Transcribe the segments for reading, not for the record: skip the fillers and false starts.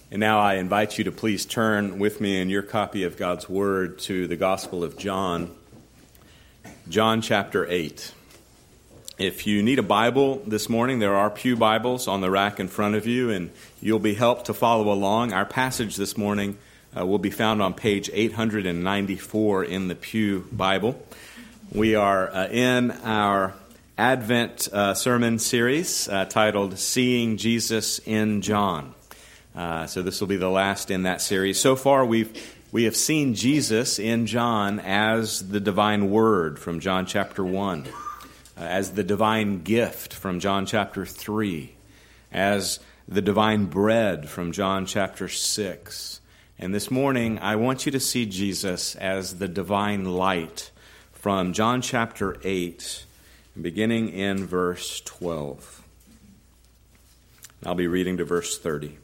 And now I invite you to please turn with me in your copy of God's Word to the Gospel of John, John chapter 8. If you need a Bible this morning, there are pew Bibles on the rack in front of you, and you'll be helped to follow along. Our passage this morning will be found on page 894 in the pew Bible. We are in our Advent sermon series titled Seeing Jesus in John. So this will be the last in that series. So far, we have seen Jesus in John as the divine word from John chapter 1, as the divine gift from John chapter 3, as the divine bread from John chapter 6. And this morning, I want you to see Jesus as the divine light from John chapter 8, beginning in verse 12. I'll be reading to verse 30.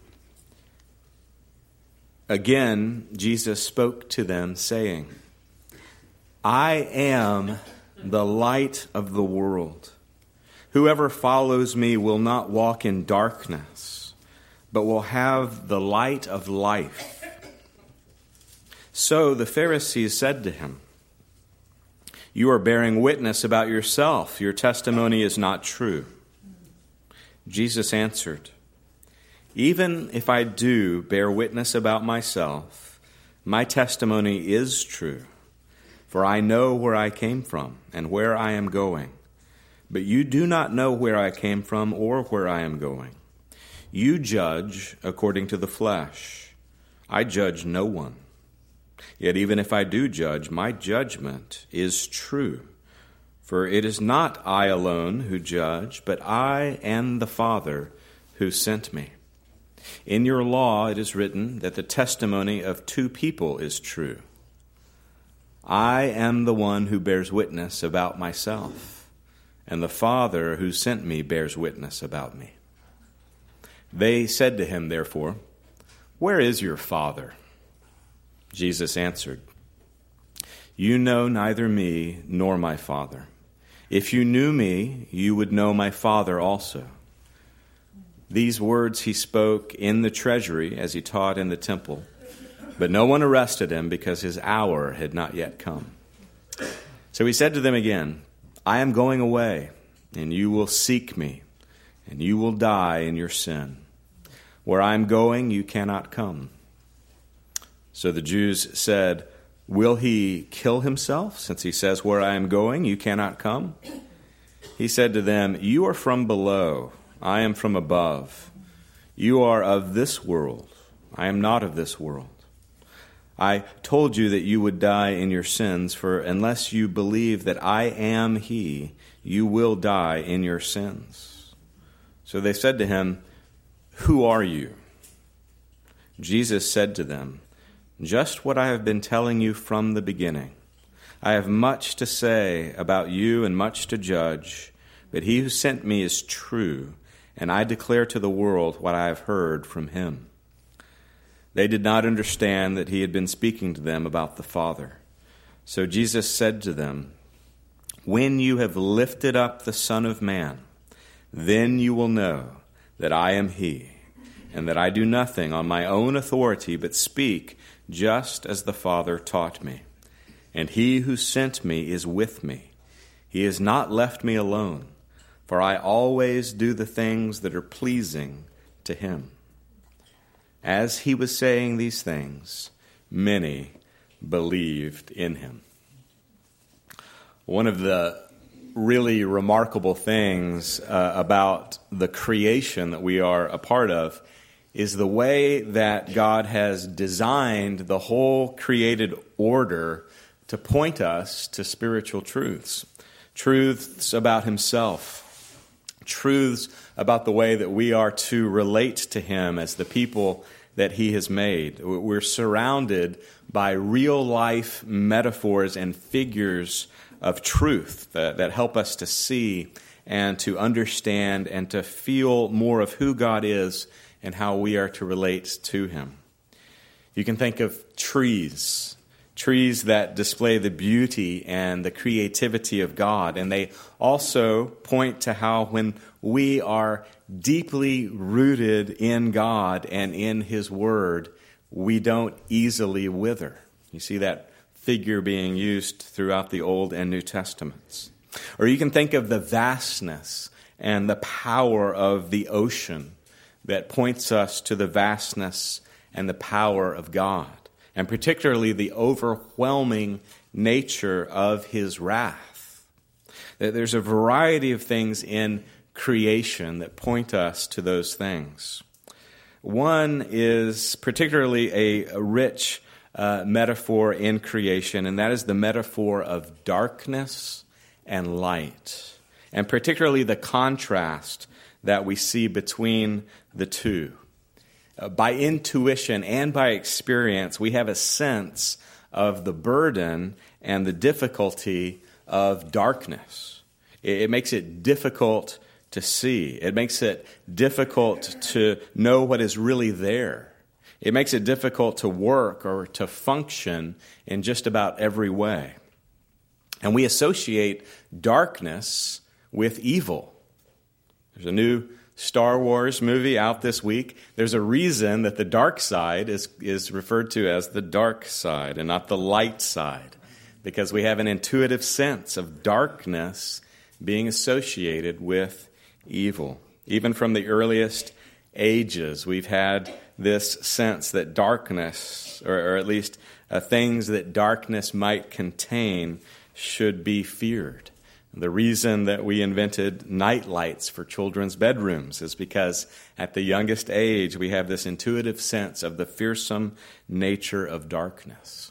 Again, Jesus spoke to them, saying, I am the light of the world. Whoever follows me will not walk in darkness, but will have the light of life. So the Pharisees said to him, You are bearing witness about yourself. Your testimony is not true. Jesus answered, Even if I do bear witness about myself, my testimony is true, for I know where I came from and where I am going. But you do not know where I came from or where I am going. You judge according to the flesh. I judge no one. Yet even if I do judge, my judgment is true. For it is not I alone who judge, but I and the Father who sent me. In your law it is written that the testimony of two people is true. I am the one who bears witness about myself, and the Father who sent me bears witness about me. They said to him, therefore, Where is your Father? Jesus answered, You know neither me nor my Father. If you knew me, you would know my Father also. These words he spoke in the treasury as he taught in the temple, but no one arrested him because his hour had not yet come. So he said to them again, I am going away, and you will seek me, and you will die in your sin. Where I am going, you cannot come. So the Jews said, Will he kill himself, since he says, Where I am going, you cannot come? He said to them, You are from below, I am from above. You are of this world, I am not of this world. I told you that you would die in your sins, for unless you believe that I am he, you will die in your sins. So they said to him, Who are you? Jesus said to them, Just what I have been telling you from the beginning. I have much to say about you and much to judge, but he who sent me is true, and I declare to the world what I have heard from him. They did not understand that he had been speaking to them about the Father. So Jesus said to them, When you have lifted up the Son of Man, then you will know that I am he, and that I do nothing on my own authority, but speak just as the Father taught me. And he who sent me is with me. He has not left me alone, for I always do the things that are pleasing to him. As he was saying these things, many believed in him. One of the really remarkable things about the creation that we are a part of is the way that God has designed the whole created order to point us to spiritual truths. Truths about himself. Truths about the way that we are to relate to him as the people that he has made. We're surrounded by real-life metaphors and figures of truth that help us to see and to understand and to feel more of who God is and how we are to relate to him. You can think of trees trees that display the beauty and the creativity of God. And they also point to how when we are deeply rooted in God and in His Word, we don't easily wither. You see that figure being used throughout the Old and New Testaments. Or you can think of the vastness and the power of the ocean that points us to the vastness and the power of God, and particularly the overwhelming nature of His wrath. There's a variety of things in creation that point us to those things. One is particularly a rich metaphor in creation, and that is the metaphor of darkness and light, and particularly the contrast that we see between the two. By intuition and by experience, we have a sense of the burden and the difficulty of darkness. It makes it difficult to see. It makes it difficult to know what is really there. It makes it difficult to work or to function in just about every way. And we associate darkness with evil. There's a new Star Wars movie out this week. There's a reason that the dark side is referred to as the dark side and not the light side, because we have an intuitive sense of darkness being associated with evil. Even from the earliest ages, we've had this sense that darkness, or at least things that darkness might contain, should be feared. The reason that we invented night lights for children's bedrooms is because at the youngest age we have this intuitive sense of the fearsome nature of darkness.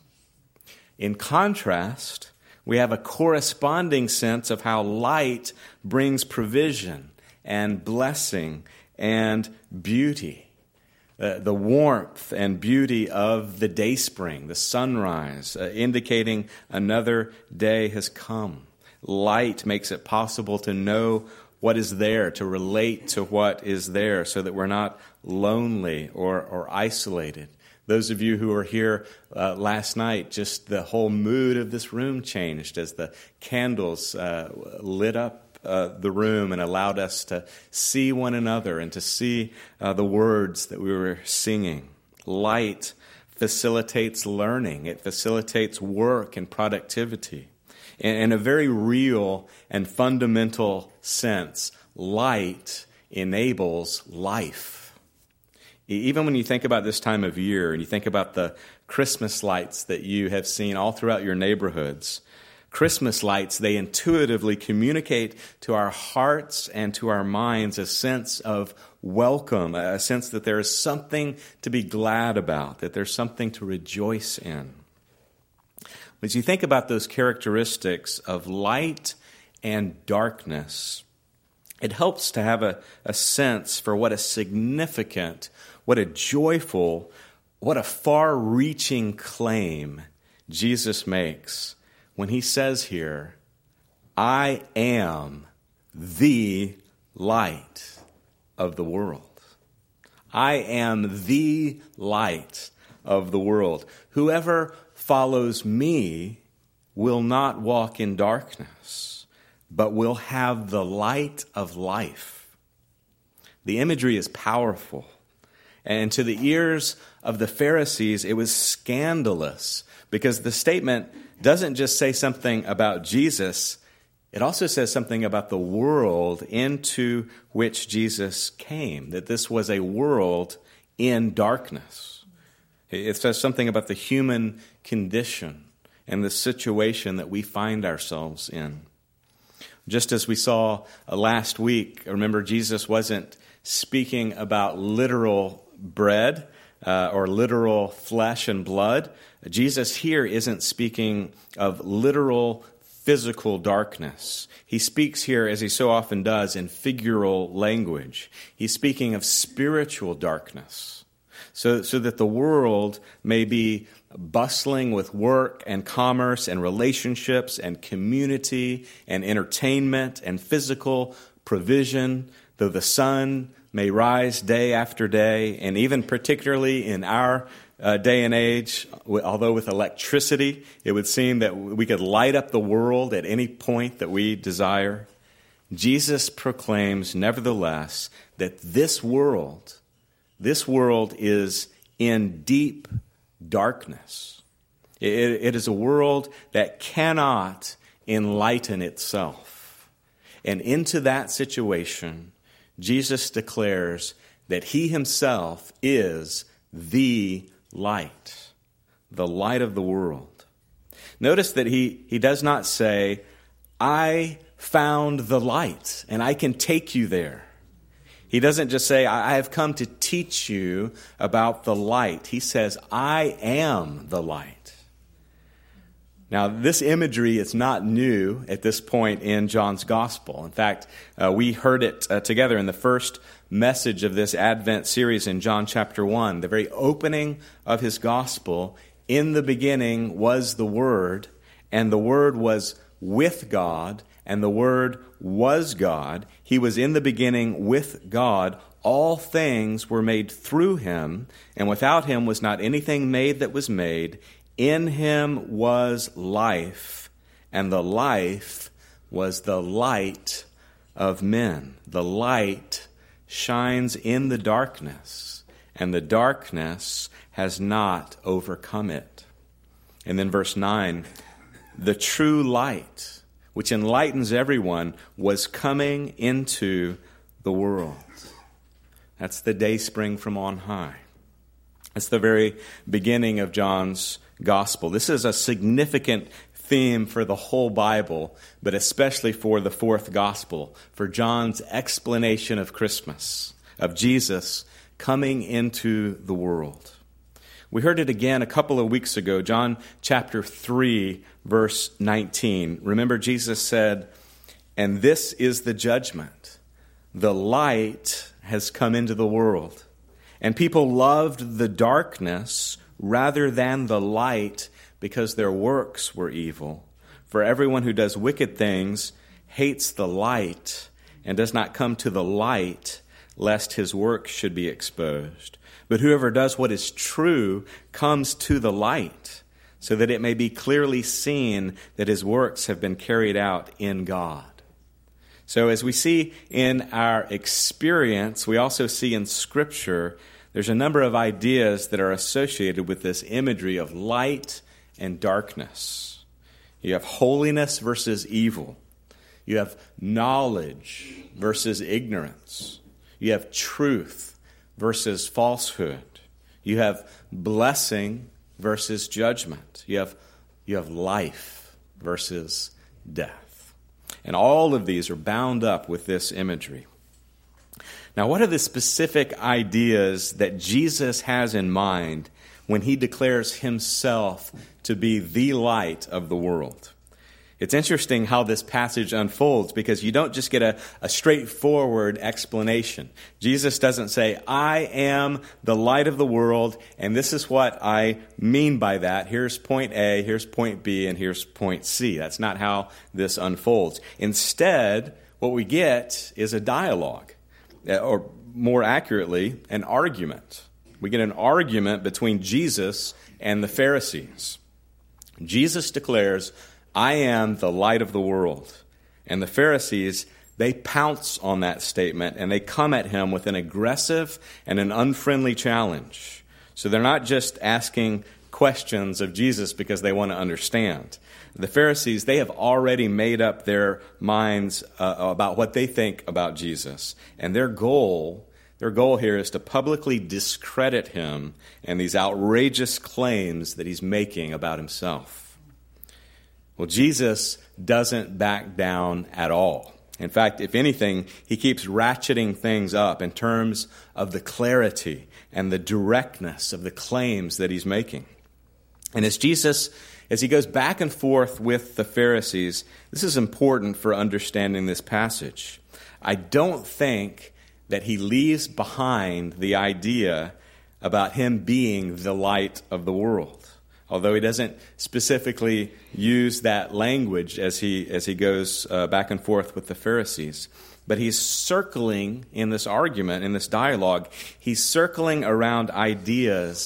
In contrast, we have a corresponding sense of how light brings provision and blessing and beauty. The warmth and beauty of the dayspring, the sunrise, indicating another day has come. Light makes it possible to know what is there, to relate to what is there, so that we're not lonely or isolated. Those of you who were here last night, just the whole mood of this room changed as the candles lit up the room and allowed us to see one another and to see the words that we were singing. Light facilitates learning. It facilitates work and productivity. In a very real and fundamental sense, light enables life. Even when you think about this time of year and you think about the Christmas lights that you have seen all throughout your neighborhoods, Christmas lights, they intuitively communicate to our hearts and to our minds a sense of welcome, a sense that there is something to be glad about, that there's something to rejoice in. As you think about those characteristics of light and darkness, it helps to have a sense for what a significant, what a joyful, what a far-reaching claim Jesus makes when he says here, I am the light of the world. I am the light of the world. Whoever follows me will not walk in darkness, but will have the light of life. The imagery is powerful. And to the ears of the Pharisees, it was scandalous because the statement doesn't just say something about Jesus, it also says something about the world into which Jesus came, that this was a world in darkness. It says something about the human condition and the situation that we find ourselves in. Just as we saw last week, remember Jesus wasn't speaking about literal bread or literal flesh and blood. Jesus here isn't speaking of literal physical darkness. He speaks here, as he so often does, in figural language. He's speaking of spiritual darkness. So that the world may be bustling with work and commerce and relationships and community and entertainment and physical provision, though the sun may rise day after day, and even particularly in our day and age, although with electricity, it would seem that we could light up the world at any point that we desire, Jesus proclaims, nevertheless, that this world is in deep darkness. It is a world that cannot enlighten itself. And into that situation, Jesus declares that he himself is the light of the world. Notice that he does not say, I found the light and I can take you there. He doesn't just say, I have come to teach you about the light. He says, I am the light. Now, this imagery is not new at this point in John's gospel. In fact, we heard it together in the first message of this Advent series in John chapter 1. The very opening of his gospel, in the beginning was the Word, and the Word was with God, and the Word was God. He was in the beginning with God. All things were made through him, and without him was not anything made that was made. In him was life, and the life was the light of men. The light shines in the darkness, and the darkness has not overcome it. And then verse 9, the true light, which enlightens everyone, was coming into the world. That's the dayspring from on high. That's the very beginning of John's gospel. This is a significant theme for the whole Bible, but especially for the fourth gospel, for John's explanation of Christmas, of Jesus coming into the world. We heard it again a couple of weeks ago, John chapter 3, verse 19. Remember, Jesus said, and this is the judgment. The light has come into the world, and people loved the darkness rather than the light because their works were evil. For everyone who does wicked things hates the light and does not come to the light, lest his work should be exposed. But whoever does what is true comes to the light, so that it may be clearly seen that his works have been carried out in God. So as we see in our experience, we also see in Scripture, there's a number of ideas that are associated with this imagery of light and darkness. You have holiness versus evil. You have knowledge versus ignorance. You have truth versus falsehood. You have blessing versus judgment. You have life versus death. And all of these are bound up with this imagery. Now, what are the specific ideas that Jesus has in mind when he declares himself to be the light of the world? It's interesting how this passage unfolds because you don't just get a straightforward explanation. Jesus doesn't say, I am the light of the world, and this is what I mean by that. Here's point A, here's point B, and here's point C. That's not how this unfolds. Instead, what we get is a dialogue, or more accurately, an argument. We get an argument between Jesus and the Pharisees. Jesus declares, I am the light of the world. And the Pharisees, they pounce on that statement and they come at him with an aggressive and an unfriendly challenge. So they're not just asking questions of Jesus because they want to understand. The Pharisees, they have already made up their minds about what they think about Jesus. And their goal here is to publicly discredit him and these outrageous claims that he's making about himself. Well, Jesus doesn't back down at all. In fact, if anything, he keeps ratcheting things up in terms of the clarity and the directness of the claims that he's making. And as he goes back and forth with the Pharisees, this is important for understanding this passage. I don't think that he leaves behind the idea about him being the light of the world. Although he doesn't specifically use that language as he goes back and forth with the Pharisees. But he's circling in this argument, in this dialogue, he's circling around ideas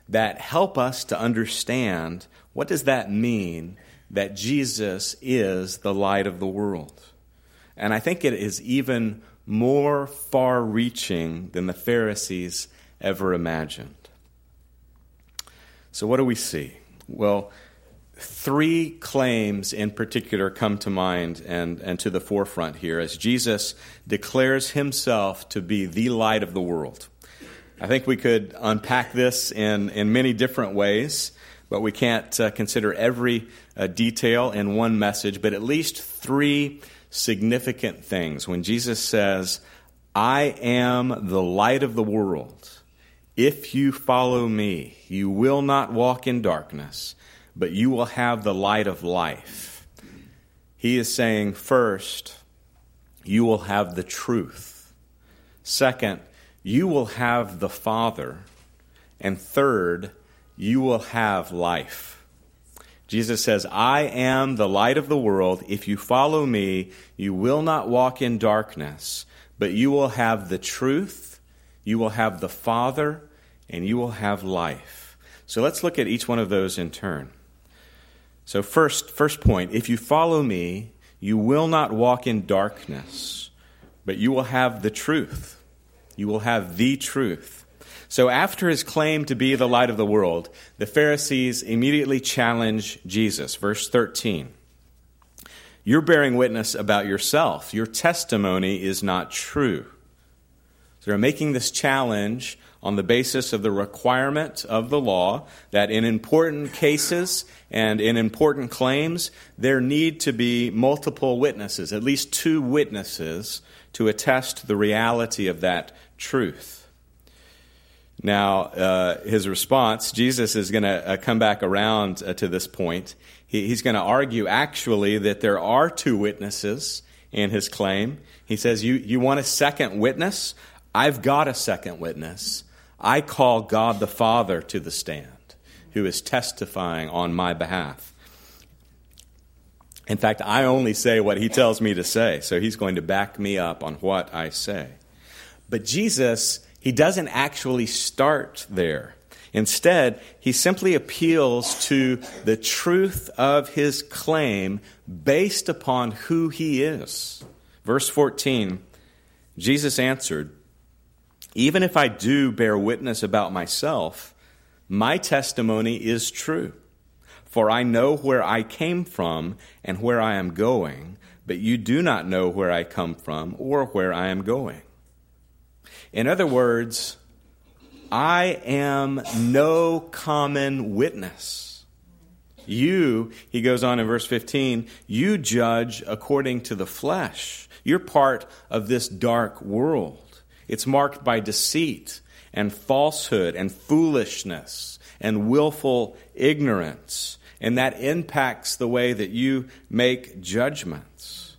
that help us to understand what does that mean that Jesus is the light of the world. And I think it is even more far-reaching than the Pharisees ever imagined. So what do we see? Well, three claims in particular come to mind and to the forefront here as Jesus declares himself to be the light of the world. I think we could unpack this in many different ways, but we can't consider every detail in one message, but at least three significant things. When Jesus says, I am the light of the world. If you follow me, you will not walk in darkness, but you will have the light of life. He is saying, first, you will have the truth. Second, you will have the Father. And third, you will have life. Jesus says, I am the light of the world. If you follow me, you will not walk in darkness, but you will have the truth, you will have the Father, and you will have life. So let's look at each one of those in turn. So first point, if you follow me, you will not walk in darkness, but you will have the truth. You will have the truth. So after his claim to be the light of the world, the Pharisees immediately challenge Jesus. Verse 13, you're bearing witness about yourself. Your testimony is not true. So they're making this challenge on the basis of the requirement of the law that in important cases and in important claims, there need to be multiple witnesses, at least two witnesses, to attest the reality of that truth. Now, his response, Jesus is going to come back around to this point. He's going to argue actually that there are two witnesses in his claim. He says, you want a second witness? I've got a second witness. I call God the Father to the stand, who is testifying on my behalf. In fact, I only say what he tells me to say, so he's going to back me up on what I say. But Jesus, he doesn't actually start there. Instead, he simply appeals to the truth of his claim based upon who he is. Verse 14, Jesus answered, even if I do bear witness about myself, my testimony is true. For I know where I came from and where I am going, but you do not know where I come from or where I am going. In other words, I am no common witness. You, he goes on in verse 15, you judge according to the flesh. You're part of this dark world. It's marked by deceit and falsehood and foolishness and willful ignorance. And that impacts the way that you make judgments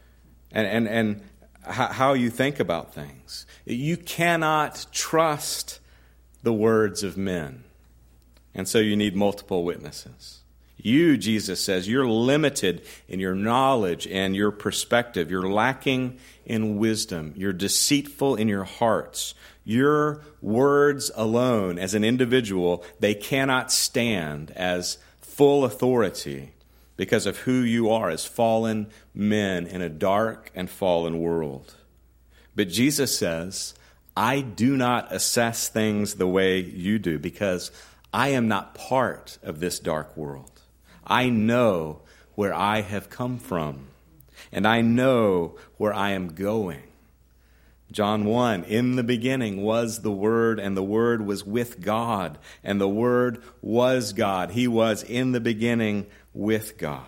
and how you think about things. You cannot trust the words of men. And so you need multiple witnesses. You, Jesus says, you're limited in your knowledge and your perspective. You're lacking in wisdom. You're deceitful in your hearts. Your words alone as an individual, they cannot stand as full authority because of who you are as fallen men in a dark and fallen world. But Jesus says, I do not assess things the way you do because I am not part of this dark world. I know where I have come from, and I know where I am going. John 1, in the beginning was the Word, and the Word was with God, and the Word was God. He was in the beginning with God.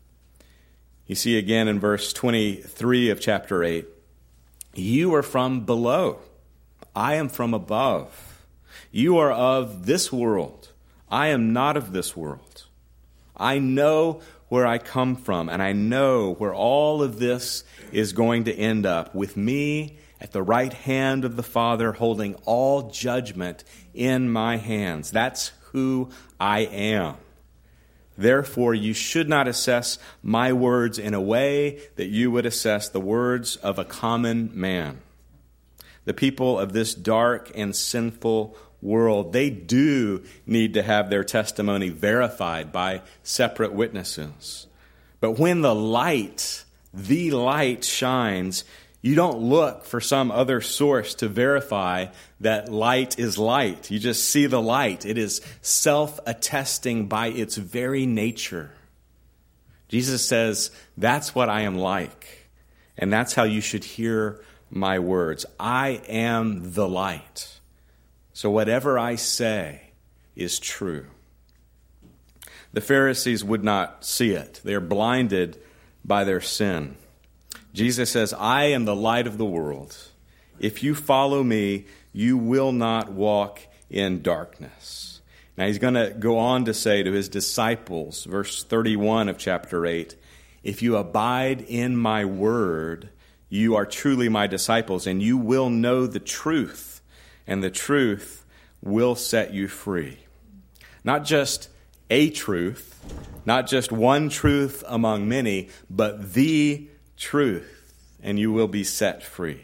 You see again in verse 23 of chapter 8, you are from below. I am from above. You are of this world. I am not of this world. I know where I come from, and I know where all of this is going to end up, with me at the right hand of the Father, holding all judgment in my hands. That's who I am. Therefore, you should not assess my words in a way that you would assess the words of a common man. The people of this dark and sinful world, they do need to have their testimony verified by separate witnesses. But when the light shines, you don't look for some other source to verify that light is light. You just see the light. It is self-attesting by its very nature. Jesus says, that's what I am like, and that's how you should hear my words. I am the light, so whatever I say is true. The Pharisees would not see it. They are blinded by their sin. Jesus says, I am the light of the world. If you follow me, you will not walk in darkness. Now he's going to go on to say to his disciples, verse 31 of chapter 8, if you abide in my word, you are truly my disciples, and you will know the truth, and the truth will set you free. Not just a truth, not just one truth among many, but the truth, and you will be set free.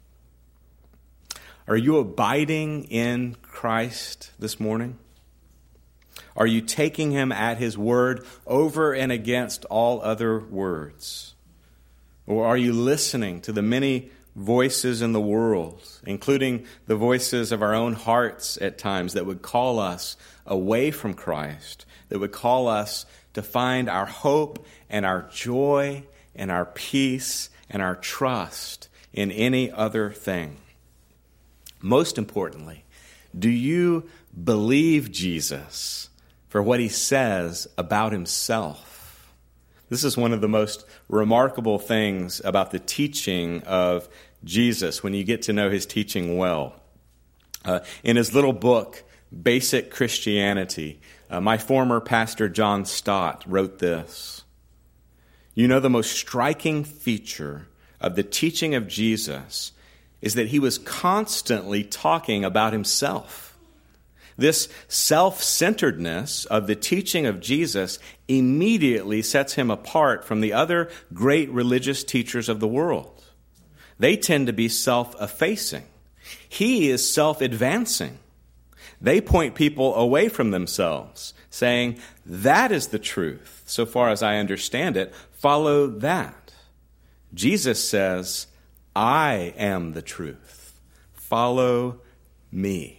Are you abiding in Christ this morning? Are you taking him at his word over and against all other words? Or are you listening to the many voices in the world, including the voices of our own hearts at times that would call us away from Christ, that would call us to find our hope and our joy and our peace and our trust in any other thing? Most importantly, do you believe Jesus for what he says about himself? This is one of the most remarkable things about the teaching of Jesus when you get to know his teaching well. In his little book, Basic Christianity, my former pastor John Stott wrote this. You know, the most striking feature of the teaching of Jesus is that he was constantly talking about himself. This self-centeredness of the teaching of Jesus immediately sets him apart from the other great religious teachers of the world. They tend to be self-effacing. He is self-advancing. They point people away from themselves, saying, that is the truth. So far as I understand it, follow that. Jesus says, I am the truth. Follow me.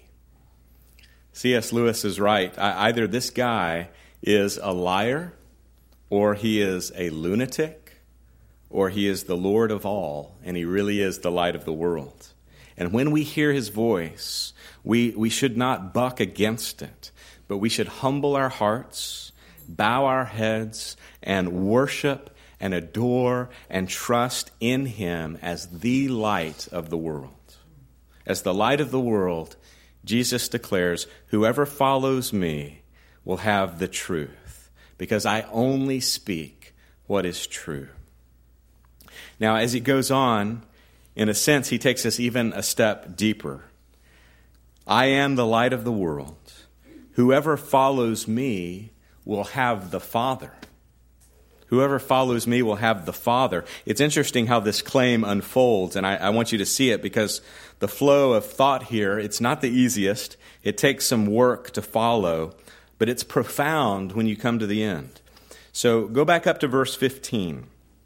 C.S. Lewis is right. Either this guy is a liar, or he is a lunatic, or he is the Lord of all, and he really is the light of the world. And when we hear his voice, we should not buck against it, but we should humble our hearts, bow our heads, and worship and adore and trust in him as the light of the world. As the light of the world, Jesus declares, whoever follows me will have the truth, because I only speak what is true. Now, as he goes on, in a sense, he takes us even a step deeper. I am the light of the world. Whoever follows me will have the Father. Whoever follows me will have the Father. It's interesting how this claim unfolds, and I want you to see it because the flow of thought here, it's not the easiest. It takes some work to follow, but it's profound when you come to the end. So go back up to verse 15.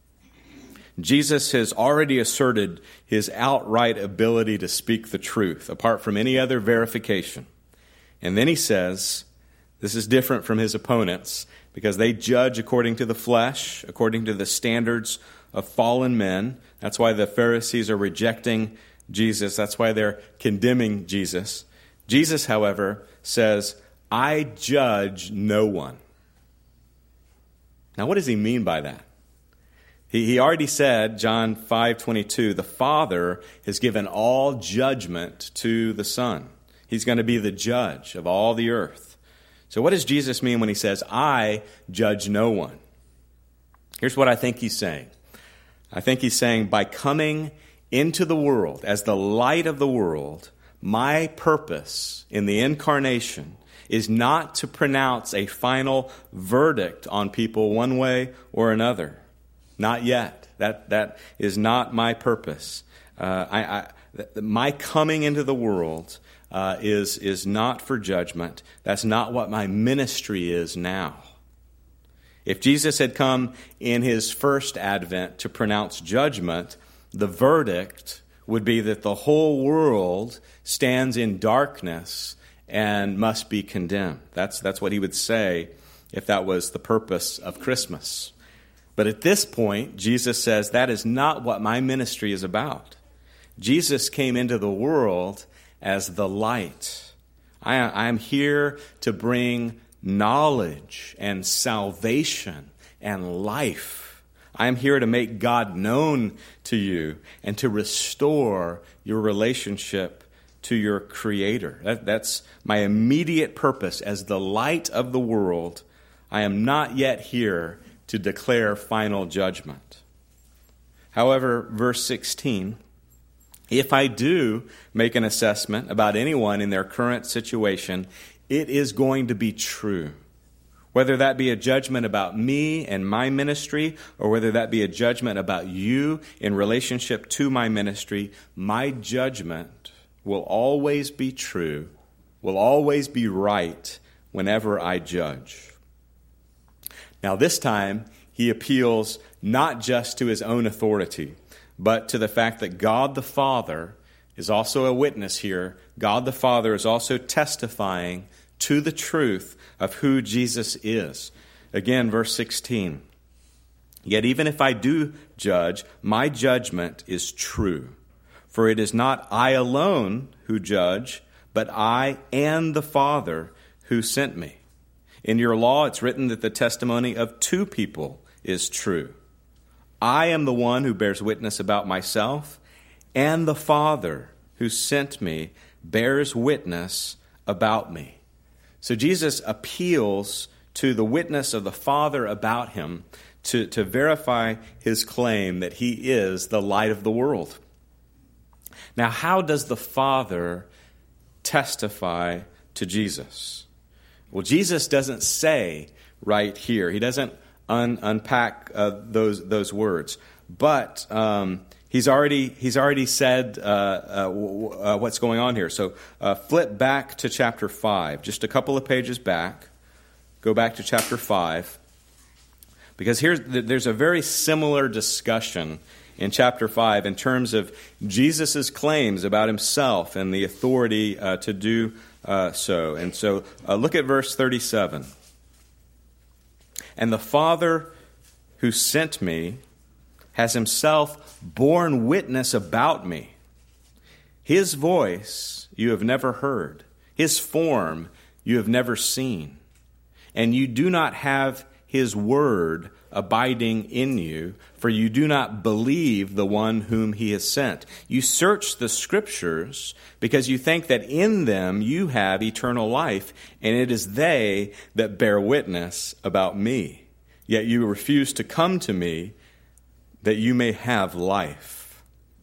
Jesus has already asserted his outright ability to speak the truth, apart from any other verification. And then he says, this is different from his opponents, because they judge according to the flesh, according to the standards of fallen men. That's why the Pharisees are rejecting Jesus. That's why they're condemning Jesus. Jesus, however, says, I judge no one. Now, what does he mean by that? He already said, John 5:22, the Father has given all judgment to the Son. He's going to be the judge of all the earth. So what does Jesus mean when he says, I judge no one? Here's what I think he's saying. I think he's saying, by coming into the world as the light of the world, my purpose in the incarnation is not to pronounce a final verdict on people one way or another. Not yet. That is not my purpose. My coming into the world is not for judgment. That's not what my ministry is now. If Jesus had come in his first advent to pronounce judgment, the verdict would be that the whole world stands in darkness and must be condemned. That's what he would say if that was the purpose of Christmas. But at this point, Jesus says, that is not what my ministry is about. Jesus came into the world as the light. I am here to bring knowledge and salvation and life. I am here to make God known to you and to restore your relationship to your Creator. That's my immediate purpose as the light of the world. I am not yet here to declare final judgment. However, verse 16, if I do make an assessment about anyone in their current situation, it is going to be true. Whether that be a judgment about me and my ministry, or whether that be a judgment about you in relationship to my ministry, my judgment will always be true, will always be right whenever I judge. Now this time, he appeals not just to his own authority, but to the fact that God the Father is also a witness here. God the Father is also testifying to the truth of who Jesus is. Again, verse 16. Yet even if I do judge, my judgment is true. For it is not I alone who judge, but I and the Father who sent me. In your law, it's written that the testimony of two people is true. I am the one who bears witness about myself, and the Father who sent me bears witness about me. So Jesus appeals to the witness of the Father about him to verify his claim that he is the light of the world. Now, how does the Father testify to Jesus? Well, Jesus doesn't say right here. He doesn't unpack those words. But he's already said what's going on here. So flip back to chapter 5, just a couple of pages back. Go back to chapter 5, because there's a very similar discussion in chapter 5 in terms of Jesus' claims about himself and the authority to do so. And so look at verse 37. And the Father who sent me has himself borne witness about me. His voice you have never heard. His form you have never seen. And you do not have his word abiding in you, for you do not believe the one whom he has sent. You search the Scriptures because you think that in them you have eternal life, and it is they that bear witness about me. Yet you refuse to come to me that you may have life.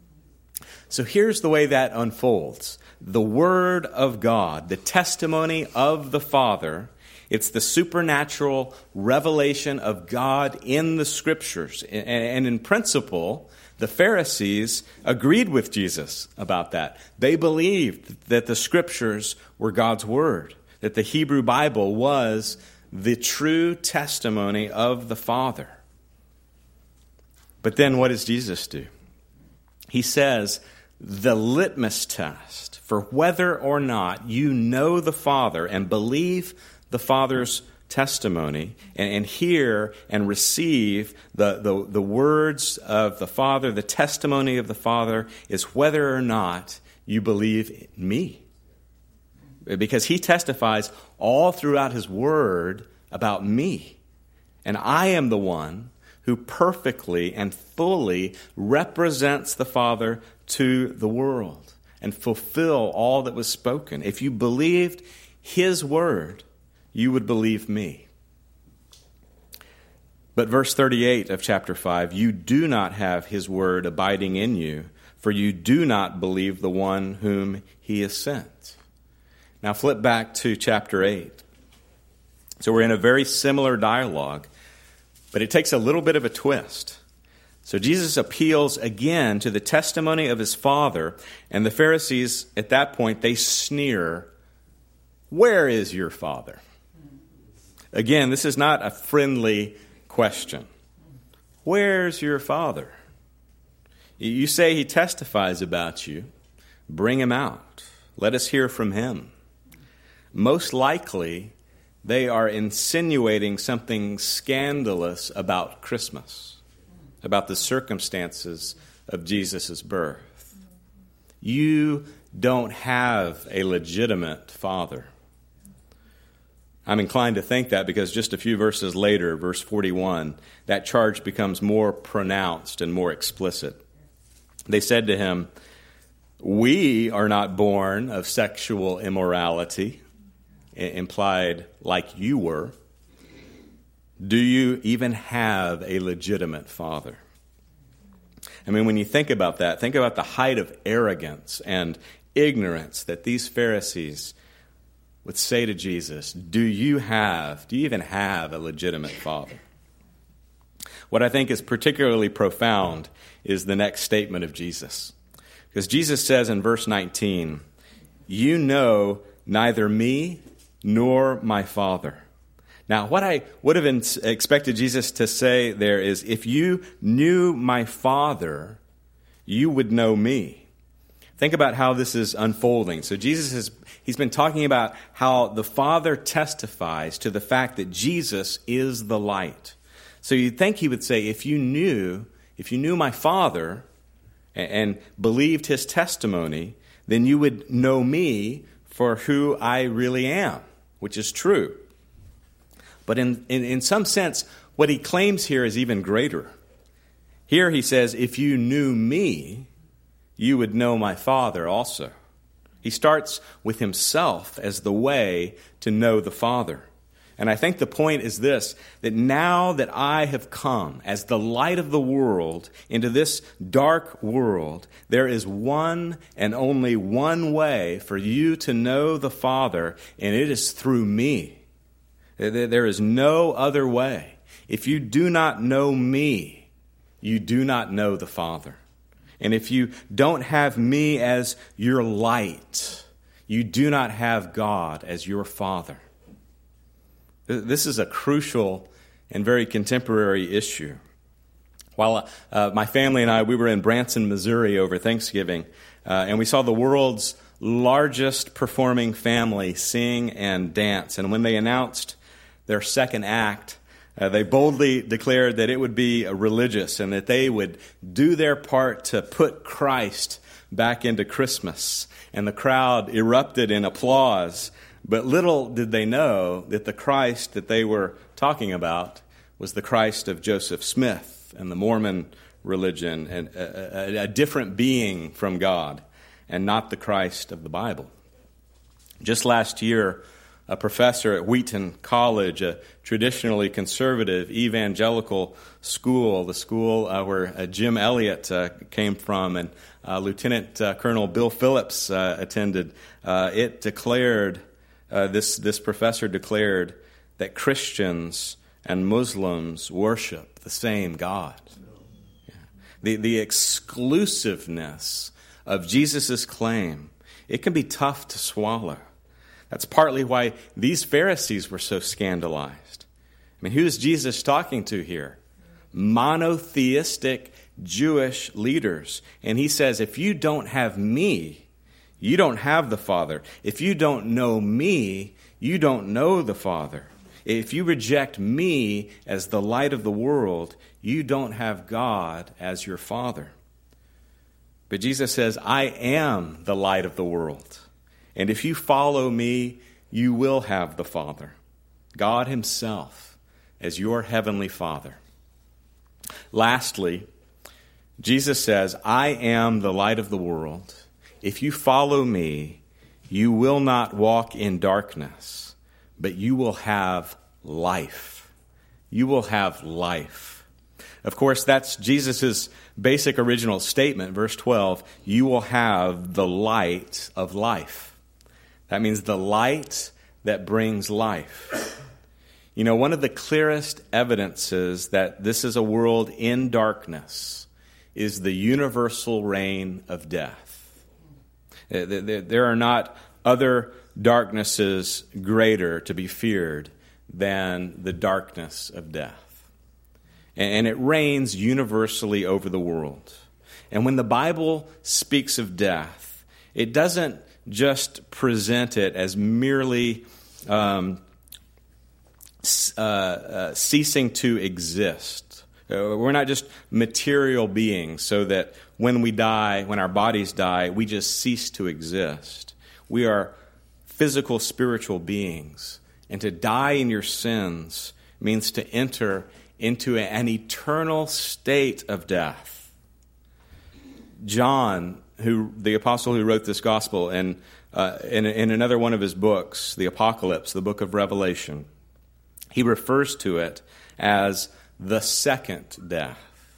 So here's the way that unfolds. The Word of God, the testimony of the Father, it's the supernatural revelation of God in the Scriptures. And in principle, the Pharisees agreed with Jesus about that. They believed that the Scriptures were God's Word, that the Hebrew Bible was the true testimony of the Father. But then what does Jesus do? He says, the litmus test for whether or not you know the Father and believe the Father's testimony and hear and receive the words of the Father, the testimony of the Father, is whether or not you believe in me. Because he testifies all throughout his word about me. And I am the one who perfectly and fully represents the Father to the world and fulfill all that was spoken. If you believed his word, you would believe me. But verse 38 of chapter 5, you do not have his word abiding in you, for you do not believe the one whom he has sent. Now flip back to chapter 8. So we're in a very similar dialogue, but it takes a little bit of a twist. So Jesus appeals again to the testimony of his Father, and the Pharisees at that point, they sneer, "Where is your Father?" Again, this is not a friendly question. Where's your Father? You say he testifies about you. Bring him out. Let us hear from him. Most likely, they are insinuating something scandalous about Christmas, about the circumstances of Jesus' birth. You don't have a legitimate father. I'm inclined to think that because just a few verses later, verse 41, that charge becomes more pronounced and more explicit. They said to him, "We are not born of sexual immorality," implied like you were. Do you even have a legitimate father? I mean, when you think about that, think about the height of arrogance and ignorance that these Pharisees would say to Jesus, do you even have a legitimate father? What I think is particularly profound is the next statement of Jesus. Because Jesus says in verse 19, "You know neither me nor my Father." Now, what I would have expected Jesus to say there is, if you knew my Father, you would know me. Think about how this is unfolding. So he's been talking about how the Father testifies to the fact that Jesus is the light. So you'd think he would say, if you knew my Father and believed his testimony, then you would know me for who I really am, which is true. But in some sense, what he claims here is even greater. Here he says, if you knew me, you would know my Father also. He starts with himself as the way to know the Father. And I think the point is this, that now that I have come as the light of the world into this dark world, there is one and only one way for you to know the Father, and it is through me. There is no other way. If you do not know me, you do not know the Father. And if you don't have me as your light, you do not have God as your Father. This is a crucial and very contemporary issue. While my family and I, we were in Branson, Missouri over Thanksgiving, and we saw the world's largest performing family sing and dance. And when they announced their second act, they boldly declared that it would be religious and that they would do their part to put Christ back into Christmas. And the crowd erupted in applause. But little did they know that the Christ that they were talking about was the Christ of Joseph Smith and the Mormon religion, and a different being from God, and not the Christ of the Bible. Just last year, a professor at Wheaton College, a traditionally conservative evangelical school, the school where Jim Elliot came from, and Lieutenant Colonel Bill Phillips attended, it declared, this professor declared that Christians and Muslims worship the same God. Yeah. The exclusiveness of Jesus' claim, it can be tough to swallow. That's partly why these Pharisees were so scandalized. I mean, who is Jesus talking to here? Monotheistic Jewish leaders. And he says, if you don't have me, you don't have the Father. If you don't know me, you don't know the Father. If you reject me as the light of the world, you don't have God as your Father. But Jesus says, I am the light of the world. And if you follow me, you will have the Father, God himself, as your heavenly Father. Lastly, Jesus says, I am the light of the world. If you follow me, you will not walk in darkness, but you will have life. You will have life. Of course, that's Jesus' basic original statement, verse 12. You will have the light of life. That means the light that brings life. You know, one of the clearest evidences that this is a world in darkness is the universal reign of death. There are not other darknesses greater to be feared than the darkness of death. And it reigns universally over the world. And when the Bible speaks of death, it doesn't just present it as merely ceasing to exist. We're not just material beings so that when we die, when our bodies die, we just cease to exist. We are physical, spiritual beings. And to die in your sins means to enter into an eternal state of death. John, the apostle who wrote this gospel, and in another one of his books, the Apocalypse, the book of Revelation, he refers to it as the second death.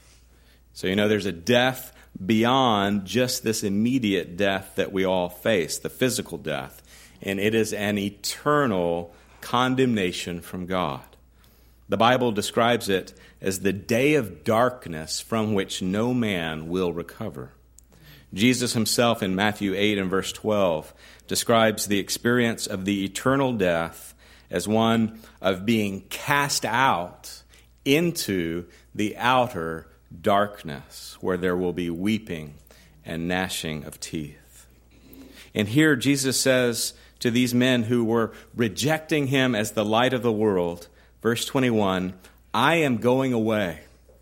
So, you know, there's a death beyond just this immediate death that we all face, the physical death. And it is an eternal condemnation from God. The Bible describes it as the day of darkness from which no man will recover. Jesus himself in Matthew 8 and verse 12 describes the experience of the eternal death as one of being cast out into the outer darkness, where there will be weeping and gnashing of teeth. And here Jesus says to these men who were rejecting him as the light of the world, verse 21, I am going away,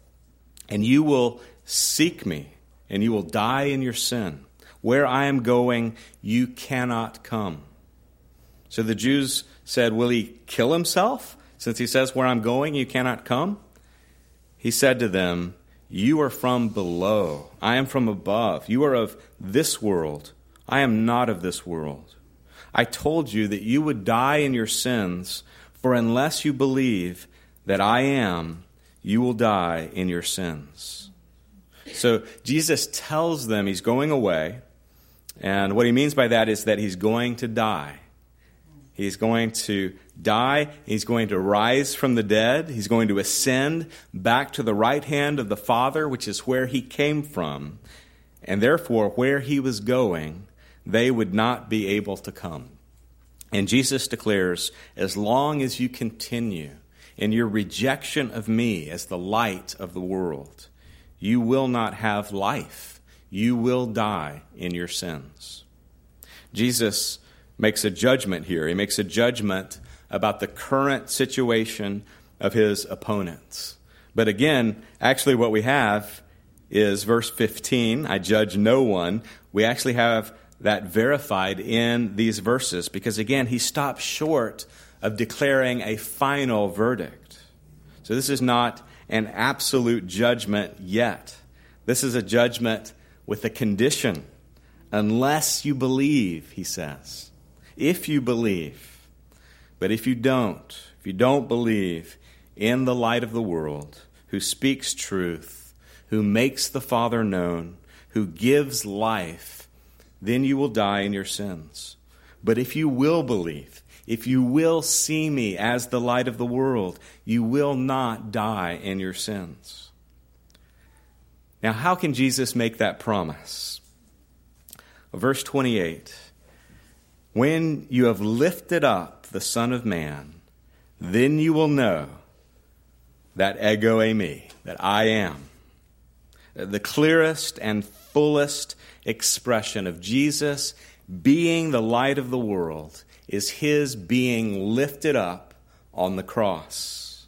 and you will seek me, and you will die in your sin. Where I am going, you cannot come. So the Jews said, will he kill himself? Since he says, where I'm going, you cannot come? He said to them, you are from below. I am from above. You are of this world. I am not of this world. I told you that you would die in your sins, for unless you believe that I am, you will die in your sins. So Jesus tells them he's going away, and what he means by that is that he's going to die. He's going to die. He's going to rise from the dead. He's going to ascend back to the right hand of the Father, which is where he came from. And therefore, where he was going, they would not be able to come. And Jesus declares, as long as you continue in your rejection of me as the light of the world, you will not have life. You will die in your sins. Jesus makes a judgment here. He makes a judgment about the current situation of his opponents. But again, actually what we have is verse 15, I judge no one. We actually have that verified in these verses because, again, he stops short of declaring a final verdict. So this is not an absolute judgment yet. This is a judgment with a condition. Unless you believe, he says. If you believe. But if you don't believe in the light of the world, who speaks truth, who makes the Father known, who gives life, then you will die in your sins. But if you will believe, if you will see me as the light of the world, you will not die in your sins. Now, how can Jesus make that promise? Verse 28, when you have lifted up the Son of Man, then you will know that ego eimi, that I am. The clearest and fullest expression of Jesus being the light of the world is his being lifted up on the cross.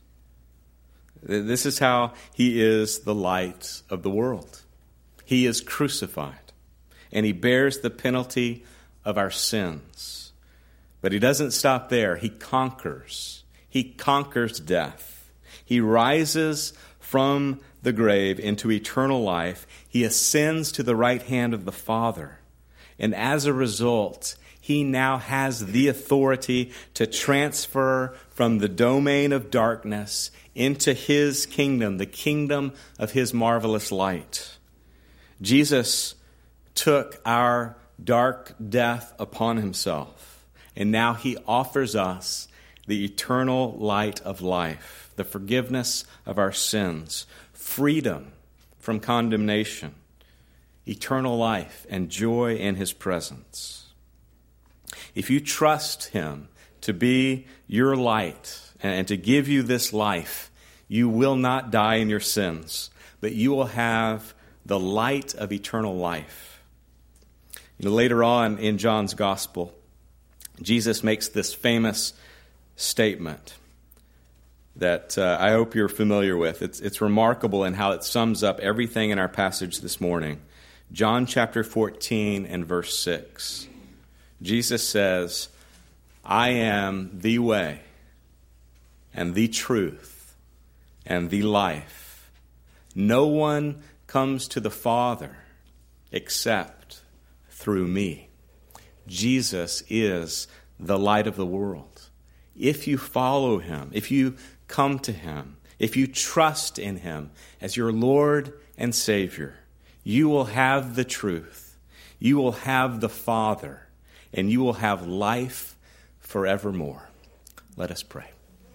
This is how he is the light of the world. He is crucified, and he bears the penalty of our sins. But he doesn't stop there. He conquers. He conquers death. He rises from the grave into eternal life. He ascends to the right hand of the Father. And as a result, he now has the authority to transfer from the domain of darkness into his kingdom, the kingdom of his marvelous light. Jesus took our dark death upon himself, and now he offers us the eternal light of life, the forgiveness of our sins, freedom from condemnation, eternal life, and joy in his presence. If you trust him to be your light and to give you this life, you will not die in your sins, but you will have the light of eternal life. Later on in John's Gospel, Jesus makes this famous statement that I hope you're familiar with. It's remarkable in how it sums up everything in our passage this morning. John chapter 14 and verse 6. Jesus says, I am the way and the truth and the life. No one comes to the Father except through me. Jesus is the light of the world. If you follow him, if you come to him, if you trust in him as your Lord and Savior, you will have the truth, you will have the Father, and you will have life forevermore. Let us pray.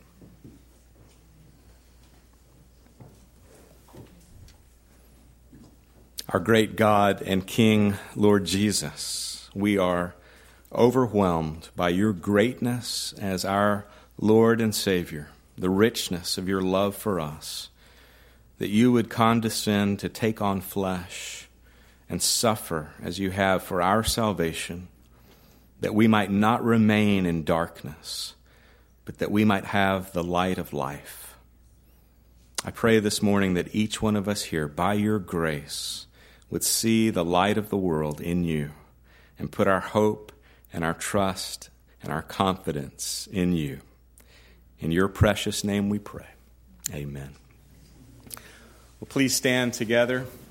Our great God and King, Lord Jesus, we are overwhelmed by your greatness as our Lord and Savior, the richness of your love for us, that you would condescend to take on flesh and suffer as you have for our salvation, that we might not remain in darkness, but that we might have the light of life. I pray this morning that each one of us here, by your grace, would see the light of the world in you and put our hope and our trust and our confidence in you. In your precious name we pray. Amen. Well, please stand together.